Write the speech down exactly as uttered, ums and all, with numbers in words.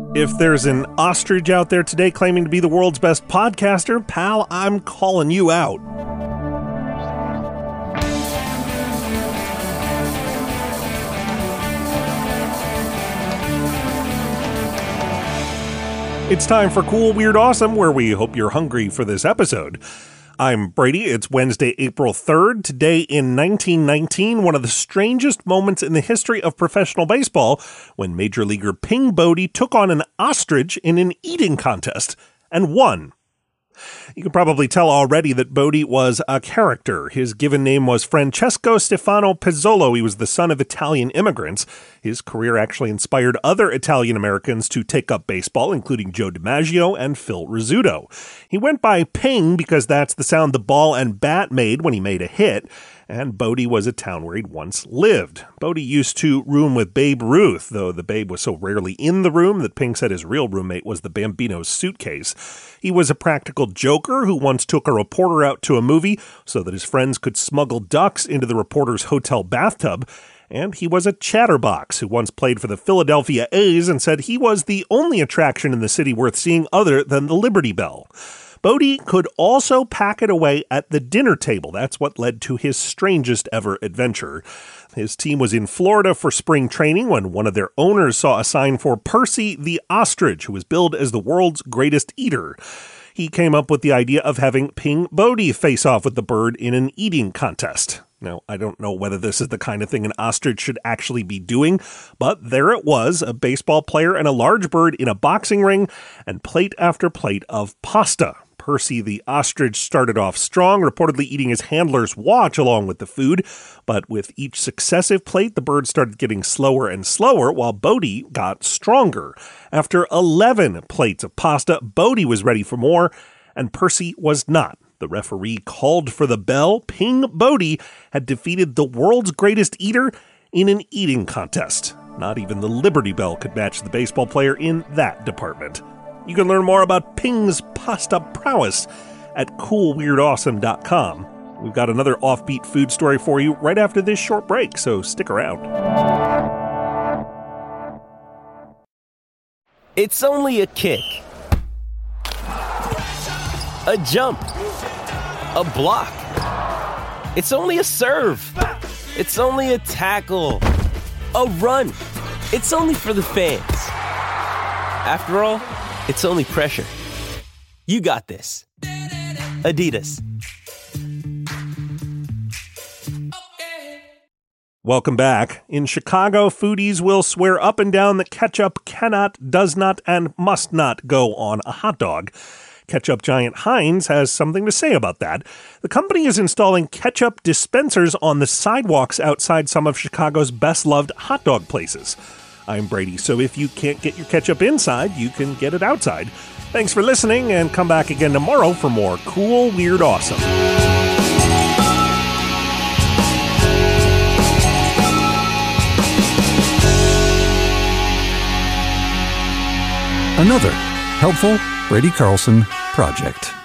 If there's an ostrich out there today claiming to be the world's best podcaster, pal, I'm calling you out. It's time for Cool, Weird, Awesome, where we hope you're hungry for this episode. I'm Brady. It's Wednesday, April third. Today in nineteen nineteen, one of the strangest moments in the history of professional baseball, when Major Leaguer Ping Bodie took on an ostrich in an eating contest and won. You can probably tell already that Bodie was a character. His given name was Francesco Stefano Pezzolo. He was the son of Italian immigrants. His career actually inspired other Italian Americans to take up baseball, including Joe DiMaggio and Phil Rizzuto. He went by Ping because that's the sound the ball and bat made when he made a hit, and Bodie was a town where he'd once lived. Bodie used to room with Babe Ruth, though the Babe was so rarely in the room that Ping said his real roommate was the Bambino's suitcase. He was a practical joker who once took a reporter out to a movie so that his friends could smuggle ducks into the reporter's hotel bathtub. And he was a chatterbox who once played for the Philadelphia A's and said he was the only attraction in the city worth seeing other than the Liberty Bell. Bodie could also pack it away at the dinner table. That's what led to his strangest ever adventure. His team was in Florida for spring training when one of their owners saw a sign for Percy the ostrich, who was billed as the world's greatest eater. He came up with the idea of having Ping Bodie face off with the bird in an eating contest. Now, I don't know whether this is the kind of thing an ostrich should actually be doing, but there it was, a baseball player and a large bird in a boxing ring, and plate after plate of pasta. Percy the ostrich started off strong, reportedly eating his handler's watch along with the food, but with each successive plate, the bird started getting slower and slower while Bodie got stronger. After eleven plates of pasta, Bodie was ready for more, and Percy was not. The referee called for the bell. Ping Bodie had defeated the world's greatest eater in an eating contest. Not even the Liberty Bell could match the baseball player in that department. You can learn more about Ping's pasta prowess at cool weird awesome dot com. We've got another offbeat food story for you right after this short break, so stick around. It's only a kick, a jump, a block. It's only a serve. It's only a tackle, a run. It's only for the fans. After all, it's only pressure. You got this. Adidas. Welcome back. In Chicago, foodies will swear up and down that ketchup cannot, does not, and must not go on a hot dog. Ketchup giant Heinz has something to say about that. The company is installing ketchup dispensers on the sidewalks outside some of Chicago's best-loved hot dog places. I'm Brady, so if you can't get your ketchup inside, you can get it outside. Thanks for listening, and come back again tomorrow for more Cool, Weird, Awesome. Another helpful Brady Carlson project.